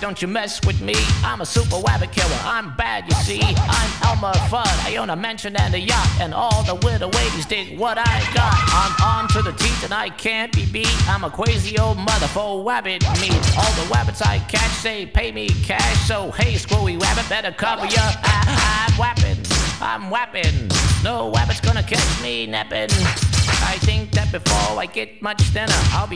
don't you mess with me. I'm a super wabbit killer, I'm bad, you see. I'm Elmer Fudd, I own a mansion and a yacht, and all the widow ladies dig what I got. I'm armed to the teeth and I can't be beat. I'm a crazy old mother for wabbit meat. All the wabbits I catch say pay me cash, so hey, screwy wabbit, better cover your I'm wapping. No wabbit's gonna catch me napping. I think that before I get much thinner, I'll be